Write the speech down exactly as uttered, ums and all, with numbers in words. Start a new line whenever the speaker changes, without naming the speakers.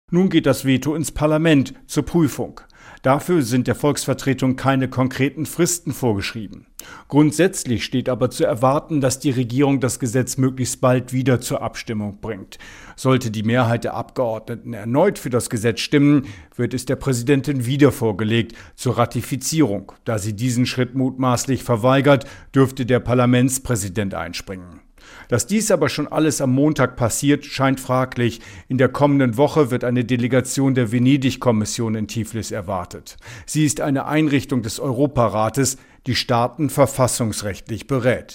Nun geht das Veto ins Parlament zur Prüfung. Dafür sind der Volksvertretung keine konkreten Fristen vorgeschrieben. Grundsätzlich steht aber zu erwarten, dass die Regierung das Gesetz möglichst bald wieder zur Abstimmung bringt. Sollte die Mehrheit der Abgeordneten erneut für das Gesetz stimmen, wird es der Präsidentin wieder vorgelegt zur Ratifizierung. Da sie diesen Schritt mutmaßlich verweigert, dürfte der Parlamentspräsident einspringen. Dass dies aber schon alles am Montag passiert, scheint fraglich. In der kommenden Woche wird eine Delegation der Venedig-Kommission in Tiflis erwartet. Sie ist eine Einrichtung des Europarates, die Staaten verfassungsrechtlich berät.